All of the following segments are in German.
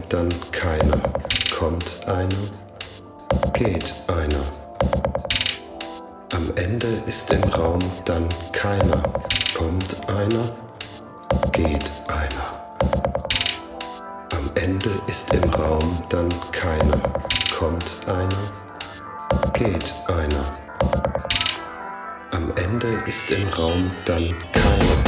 dann keiner. Kommt einer, geht einer. Am Ende ist im Raum dann keiner. Kommt einer, geht einer. Am Ende ist im Raum dann keiner. Kommt einer, geht einer. Am Ende ist im Raum dann keiner.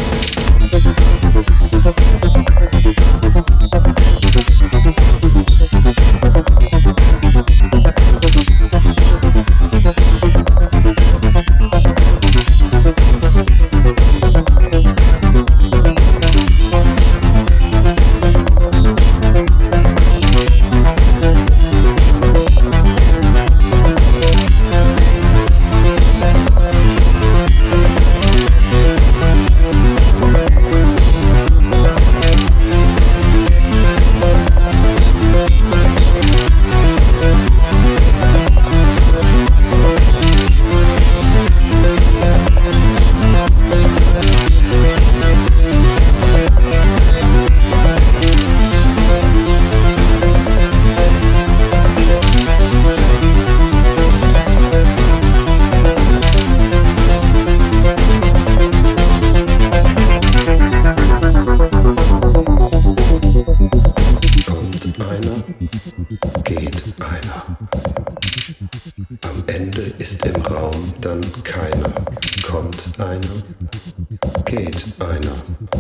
Geht einer. Am Ende ist im Raum dann keiner. Kommt einer, geht einer.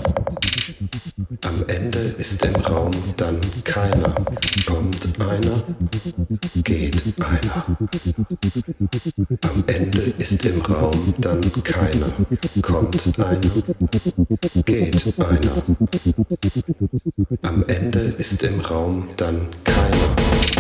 Am Ende ist im Raum dann keiner. Kommt einer, geht einer. Am Ende ist im Raum dann keiner. Kommt einer, geht einer. Am Ende ist im Raum dann keiner.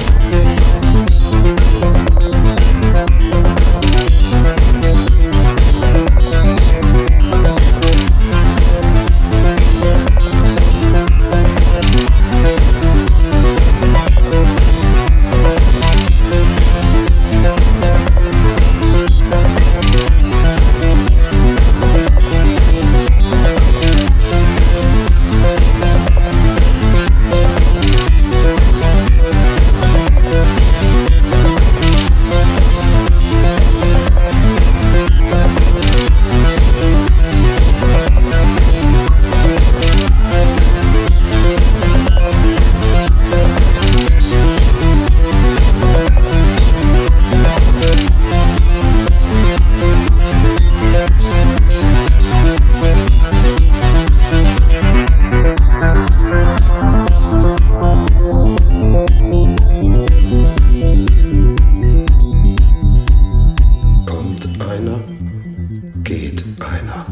Geht einer.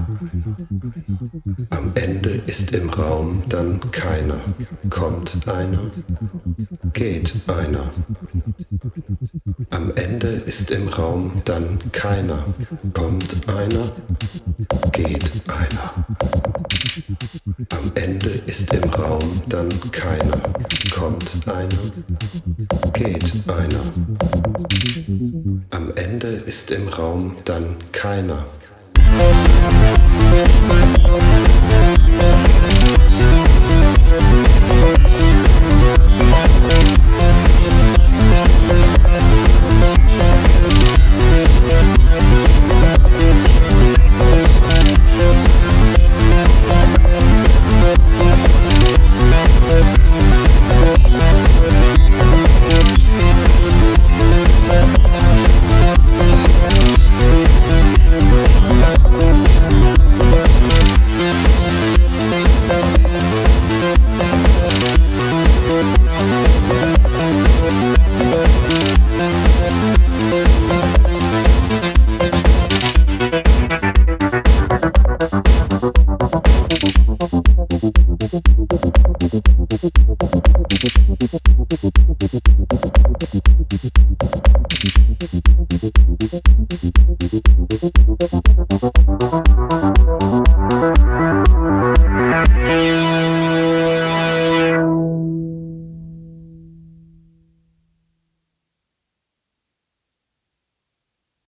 Am Ende ist im Raum dann keiner. Kommt einer, geht einer. Am Ende ist im Raum dann keiner. Kommt einer, geht einer. Am Ende ist im Raum dann keiner. Kommt einer, geht einer. Am Ende ist im Raum dann keiner.